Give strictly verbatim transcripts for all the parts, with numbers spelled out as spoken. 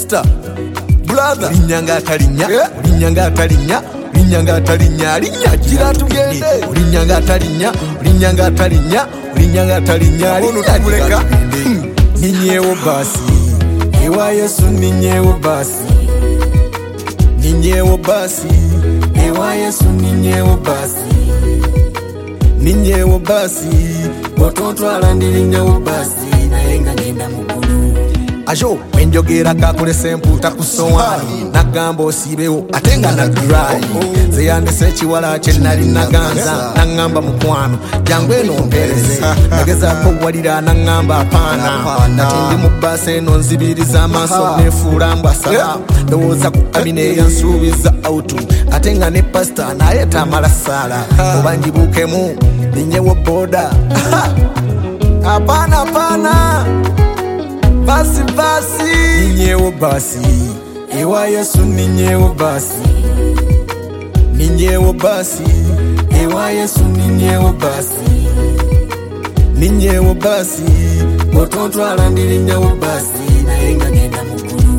Sister, brother, linyanga atalinya, linyanga atalinya, linyanga atalinya, linya gira tugende. Linyanga atalinya, linyanga atalinya, linyanga atalinya, linya gira tugende. Ninyewo basi, ewa Yesu ninyewo basi. Ninyewo basi, ewa Yesu ninyewo basi. Ninyewo basi, ototwala ndilinyewo basi, nayenga ngenda mugulu. Ajo, enjogera kakule semputa kusowani, nagamba osibewo atenga na dry. Zeyandese chiwala chenali naganza, nangamba mukwano, jangu eno ongereze. Nageza kuwalira nangamba apana, natindi mubase eno nzibiriza amaso nefura mbasala. Ndowoza kukamine yansubiza autu, atenga ne pasta naye tamala sala. Obanjibukemu, ninyewo boda. Apana apana. Basi basi, ninyewo basi, ewa Yesu ninyewo basi. Ninyewo basi, ewa Yesu ninyewo basi. Ninyewo basi, ototwala ndilinyewo basi, nayenga ngenda mugulu.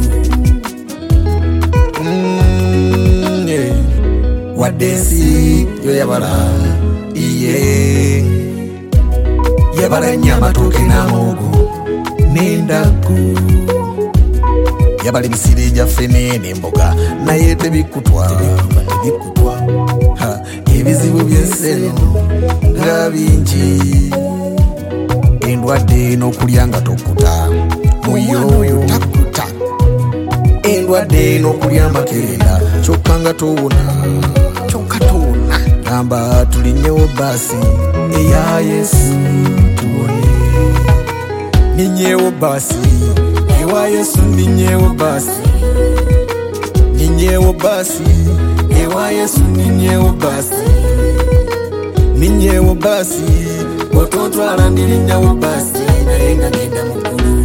Mm, yeah. Wadesi, yo yabala, iye. Yabala nyama toke na mogo. Nendaku yabali misiri jaffe nene mboga naye tebikutwa tebikutwa ha ebizibu byenseno nga bingi endwadde n'okulya nga tokuta muyo takuta endwadde n'okulya makerenda kyokka nga towona kyokka towona gamba tulinyewo basi eya Yesu tuwone. Ninyewo basi, ewa Yesu ninyewo basi. Ninyewo basi, ewa Yesu ninyewo basi. Ninyewo basi, ototwala ndilinyewo basi, nayenga ngenda mugulu.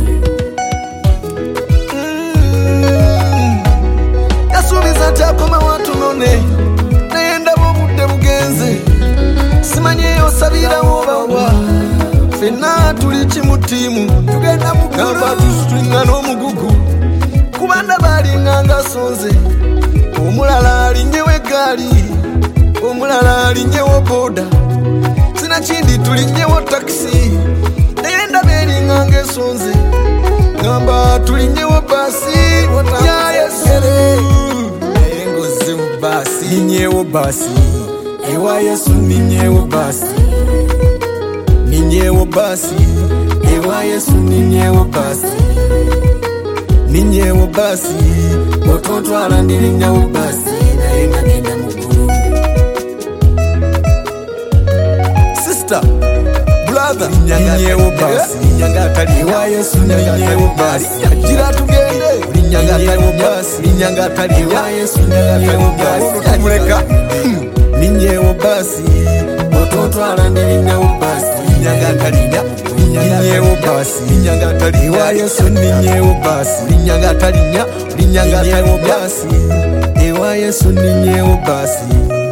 Yasubiza takoma watu none, nayenda bobudde bugenze. Simanye osabira wobawa. Fena tuli chimutimu tugenda mugulu namba tusitringa n'omugugu kubanda balinganga sonze omulala alinyewo egaali omulala alinyewo boda sina kindi tulinyewo taxi naye ndaba eringanga esonze namba tulinyewo basi ya Yesu naye ngozze mu basi. Ninyewo basi, ewa Yesu ninyewo basi. Ninyewo basi, ewa Yesu ninyewo basi. Ninyewo basi, ototwala ndilinyewo basi, nayenga ngenda mugulu. Sister, brother, ninyewo basi. Ewa Yesu ninyewo basi. Gira tugende. Ninyewo basi. Ewa Yesu ninyewo basi. Muleka. Ninyewo basi, ototwala ndilinyewo basi. Ninyewo basi, ewa Yesu ninyewo basi. Ninyewo basi, ewa Yesu ninyewo basi.